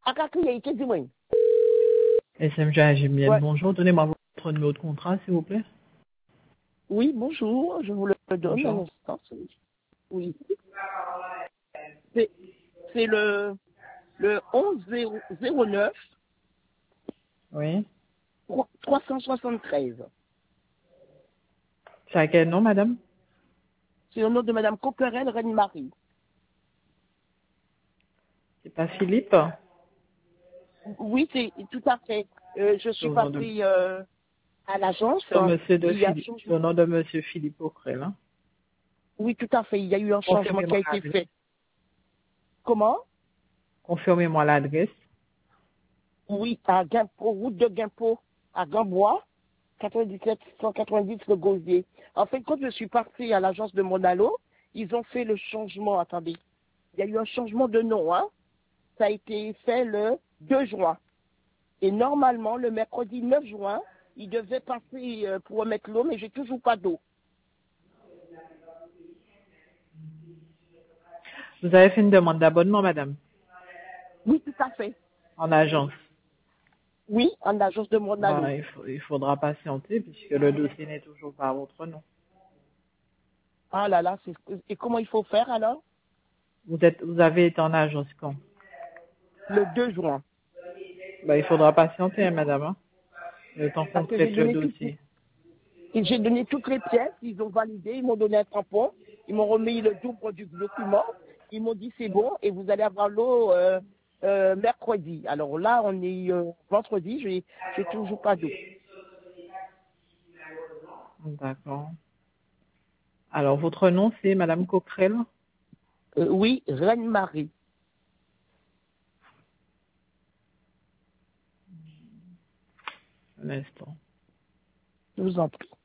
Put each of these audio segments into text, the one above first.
SMG Agimiel, Ouais. bonjour. Donnez-moi votre numéro de contrat, s'il vous plaît. Oui, bonjour, je vous le donne à Bonjour. l'instant. Oui. C'est c'est le 11 09 Oui. 373. C'est à quel nom, madame? C'est le nom de Madame Coquerel Reine-Marie. C'est pas Philippe? Oui, c'est tout à fait. Je C'est suis au nom de, passée à l'agence. c'est au monsieur de Il y a Philippe, c'est changement. au nom de monsieur Philippe Aucrel, hein? Oui, tout à fait. Il y a eu un changement qui Confirmez-moi a été l'adresse. fait. Comment? Confirmez-moi l'adresse. Oui, à Guimpo, route de Guimpo, à Gambois, 97 190 Le Gauzier. En fait, quand je suis partie à l'agence de Monalo, ils ont fait le changement. Attendez, il y a eu un changement de nom, hein. Ça a été fait le 2 juin. Et normalement, le mercredi 9 juin, ils devaient passer pour remettre l'eau, mais j'ai toujours pas d'eau. Vous avez fait une demande d'abonnement, madame, Oui, tout à fait. en agence. Oui, en agence de Ben, Monalo. il faudra patienter puisque le dossier n'est toujours pas à votre nom. Ah là là, et comment il faut faire alors? Vous avez été en agence quand? Le 2 juin. Ben, il faudra patienter, hein, madame, hein, le temps qu'on Parce que j'ai traite le donné dossier. j'ai donné toutes les pièces, ils ont validé, ils m'ont donné un tampon, ils m'ont remis le double du document, ils m'ont dit c'est bon et vous allez avoir l'eau mercredi. Alors là, on est vendredi, j'ai toujours pas d'eau. D'accord. Alors, votre nom, c'est madame Coquerel? Oui, Reine-Marie. Un instant. Je vous en prie.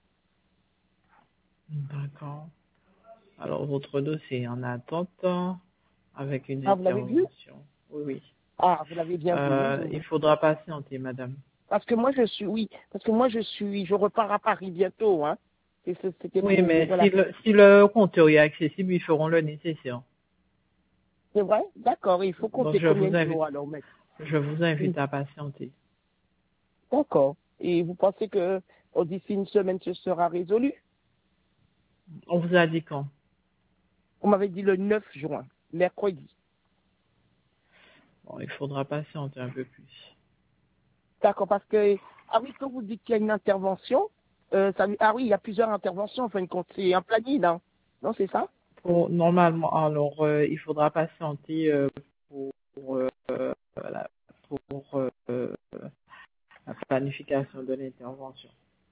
D'accord. Alors, votre dossier est en attente avec une Ah, vous l'avez vu? intervention. Oui, oui. Ah, vous l'avez bien vu. Hein, Il faudra patienter, madame. parce que moi, je repars à Paris bientôt. Hein. C'était Oui, pour, mais voilà. si le compteur est accessible, ils feront le nécessaire. C'est vrai? D'accord, il faut Donc, compter combien de jours alors, maître? je vous Oui. invite à patienter. D'accord. Et vous pensez que d'ici une semaine, ce sera résolu? On vous a dit quand? On m'avait dit le 9 juin, mercredi. Bon, il faudra patienter un peu plus. D'accord, parce que, ah oui, quand vous dites qu'il y a une intervention, ah oui, il y a plusieurs interventions, en fin de compte, c'est un planning, non? Non, c'est ça? Normalement, alors, il faudra patienter pour, voilà, pour la planification de l'intervention.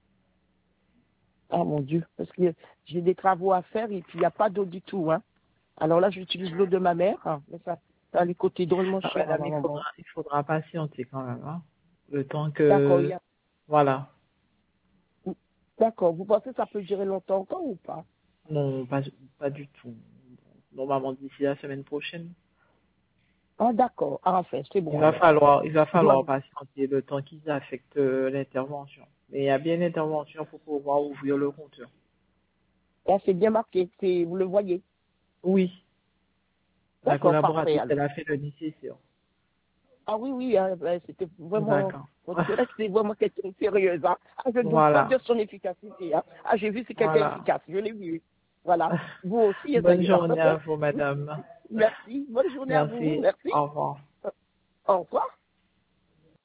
Ah mon Dieu, parce que j'ai des travaux à faire et puis il n'y a pas d'eau du tout, hein. Alors là, j'utilise l'eau de ma mère, hein, mais ça a les côtés drôlement Ah, chers, madame, alors bon. il faudra patienter quand même, hein, le temps D'accord, que, voilà. d'accord. Vous pensez que ça peut durer longtemps encore ou pas? Non, pas du tout. Normalement, d'ici la semaine prochaine, Ah d'accord, ah enfin, c'est bon alors. il va Je dois, falloir patienter le temps qu'ils affectent l'intervention. Mais il y a bien l'intervention pour pouvoir ouvrir le compteur. là, c'est bien marqué, vous le voyez. Oui, la D'accord, parfait collaboratrice, alors. elle a fait le nécessaire. Ah oui, oui, hein, c'était vraiment, D'accord. votre collègue, c'est vraiment quelqu'un de sérieuse. Hein. Ah, je ne doute pas de Voilà. son efficacité. Hein. Ah, j'ai vu, c'est quelqu'un Voilà. efficace, je l'ai vu. Voilà. Vous aussi, Bonne d'ailleurs. journée à vous, madame. Merci. Bonne journée à vous. Merci. Merci. Au revoir. Au revoir.